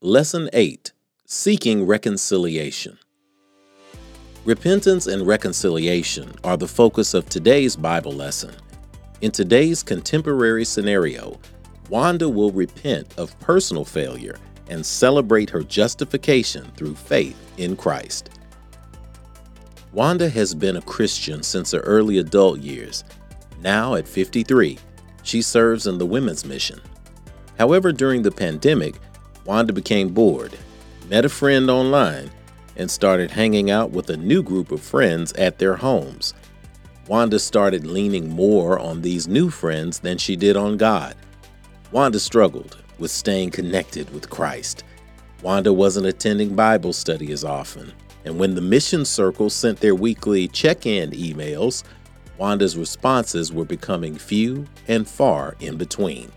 Lesson 8: Seeking Reconciliation. Repentance and reconciliation are the focus of today's Bible lesson. In today's contemporary scenario, Wanda will repent of personal failure and celebrate her justification through faith in Christ. Wanda has been a Christian since her early adult years. Now, at 53, she serves in the women's mission. However, during the pandemic, Wanda became bored, met a friend online, and started hanging out with a new group of friends at their homes. Wanda started leaning more on these new friends than she did on God. Wanda struggled with staying connected with Christ. Wanda wasn't attending Bible study as often, and when the mission circle sent their weekly check-in emails, Wanda's responses were becoming few and far in between.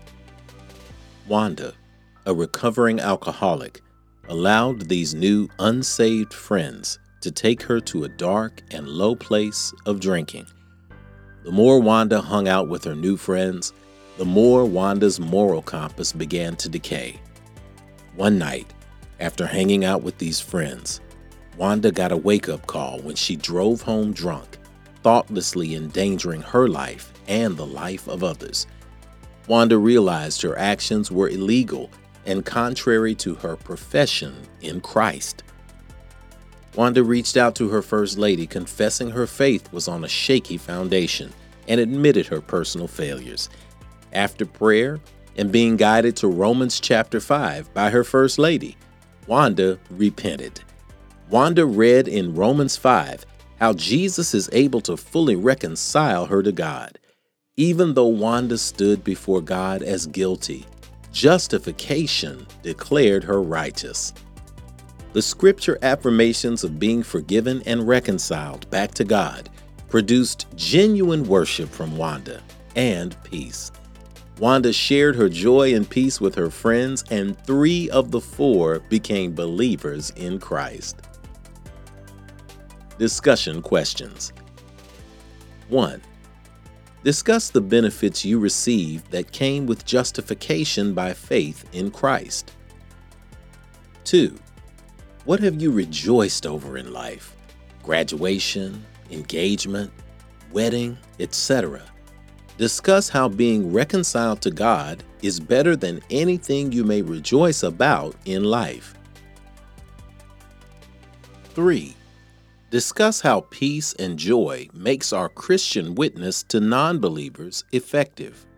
Wanda, a recovering alcoholic, allowed these new unsaved friends to take her to a dark and low place of drinking. The more Wanda hung out with her new friends, the more Wanda's moral compass began to decay. One night, after hanging out with these friends, Wanda got a wake-up call when she drove home drunk, thoughtlessly endangering her life and the life of others. Wanda realized her actions were illegal and contrary to her profession in Christ. Wanda reached out to her First Lady, confessing her faith was on a shaky foundation, and admitted her personal failures. After prayer and being guided to Romans chapter 5 by her First Lady, Wanda repented. Wanda read in Romans 5 how Jesus is able to fully reconcile her to God. Even though Wanda stood before God as guilty, justification declared her righteous. The scripture affirmations of being forgiven and reconciled back to God produced genuine worship from Wanda and peace. Wanda shared her joy and peace with her friends, and 3 of the 4 became believers in Christ. Discussion questions. 1. Discuss the benefits you received that came with justification by faith in Christ. 2. What have you rejoiced over in life? Graduation, engagement, wedding, etc. Discuss how being reconciled to God is better than anything you may rejoice about in life. 3. Discuss how peace and joy makes our Christian witness to non-believers effective.